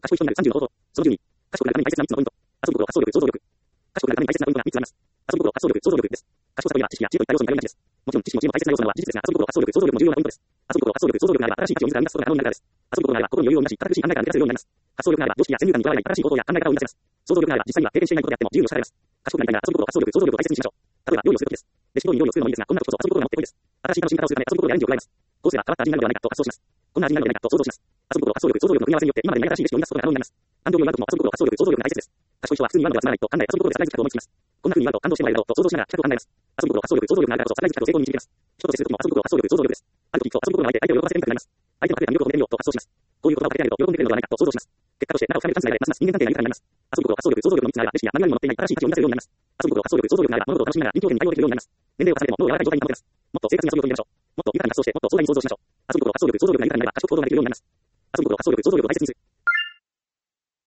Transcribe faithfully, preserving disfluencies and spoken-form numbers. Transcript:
賢い人になるさんじゅうの方法。そのじゅうに。賢くなるために大切なみっつのポイント。遊ぶことは発想力、想像力。賢くなるために大切なポイントがみっつあります。遊ぶことは発想力、想像力です。賢さといえば知識や知恵といった要素に対応になります。もちろん知識も知恵も大切な要素なのは事実ですが、遊ぶことは発想力、想像力も重要なポイントです。遊ぶことは発想力、想像力があれば新しい価値を自ら生み出すことが可能になるからです。遊ぶことがあれば心に余裕を生み出し、堅苦しい考えから抜け出せるようになります。発想力があれば常識や先入観にとらわれない新しい行動や考え方を生み出せます。想像力があれば実際には経験していないことであっても自由におっしゃられます。賢くなりたいなら遊ぶこと、発想力、想像力を大切にしましょう。例えば料理をするときです。レシピ通りに料理を作るのもいいですが、こんな時こそ遊ぶことがもってこいです。新しい楽しみ方をするため遊ぶことでアレンジを加えます。こうすれば変わった味になるのではないかと発想します。こんな味になるのではないかと想像します。遊ぶこと、発想力、想像力の組み合わせによって今までにない新しいレシピを生み出すことが可能になります。感情になるときも遊ぶこと、発想力、想像力が大切です。賢い人は普通に今のではつまらないと考え遊ぶことでサプライズ企画を思いつきます。こんな風に言われると感動してもらえるだろうと想像しながら企画を考えます。遊ぶこと、発想力、想像力があるからこそサプライズ企画を成功に導きます。人と接するときも遊ぶこと、発想力、想像力です。ある時こそ遊ぶことの相手、相手を喜ばせてみたくなります。相手の隠れた魅力を見てみようと発想します。こういう言葉をかけてあげると喜んでくれるのではないかと想像します。結果として仲を深めるチャンスが得られ、ますます人間関係が豊かになります。遊ぶこと、発想力、想像力のみっつがあればレシピやマニュアルにも載っていない新しい価値を生み出せるようになります。遊ぶこと、発想力、想像力があれば物事を楽しみながら臨機応変に対応できるようになります。年齢を重ねても脳を柔らかい状態に保てます。もっと正確に遊びを決めましょう。もっと豊かに発想してもっと壮大に想像しましょう。遊ぶこと、発想力、想像力が豊かになれば賢く行動ができるようになります。遊ぶこと、発想力、想像力を大切にする。